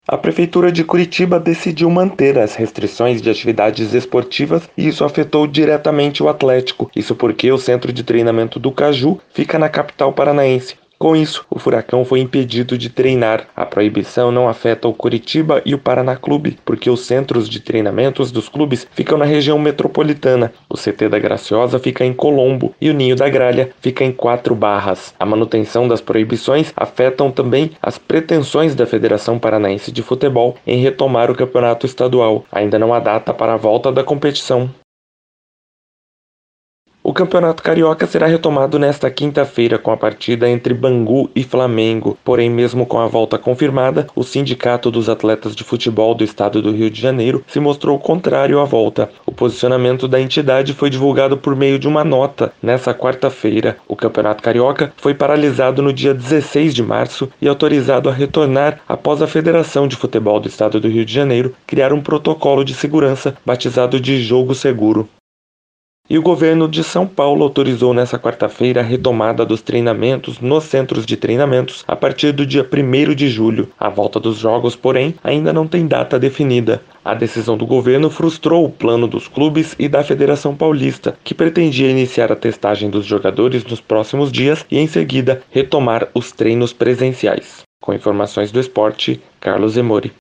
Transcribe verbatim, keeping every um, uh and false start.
A Prefeitura de Curitiba decidiu manter as restrições de atividades esportivas e isso afetou diretamente o Atlético. Isso porque o centro de treinamento do Caju fica na capital paranaense. Com isso, o Furacão foi impedido de treinar. A proibição não afeta o Curitiba e o Paraná Clube, porque os centros de treinamentos dos clubes ficam na região metropolitana. O C T da Graciosa fica em Colombo e o Ninho da Gralha fica em Quatro Barras. A manutenção das proibições afetam também as pretensões da Federação Paranaense de Futebol em retomar o campeonato estadual. Ainda não há data para a volta da competição. O Campeonato Carioca será retomado nesta quinta-feira com a partida entre Bangu e Flamengo. Porém, mesmo com a volta confirmada, o Sindicato dos Atletas de Futebol do Estado do Rio de Janeiro se mostrou contrário à volta. O posicionamento da entidade foi divulgado por meio de uma nota. Nesta quarta-feira, o Campeonato Carioca foi paralisado no dia dezesseis de março e autorizado a retornar após a Federação de Futebol do Estado do Rio de Janeiro criar um protocolo de segurança batizado de Jogo Seguro. E o governo de São Paulo autorizou nesta quarta-feira a retomada dos treinamentos nos centros de treinamentos a partir do dia primeiro de julho. A volta dos jogos, porém, ainda não tem data definida. A decisão do governo frustrou o plano dos clubes e da Federação Paulista, que pretendia iniciar a testagem dos jogadores nos próximos dias e, em seguida, retomar os treinos presenciais. Com informações do esporte, Carlos Emori.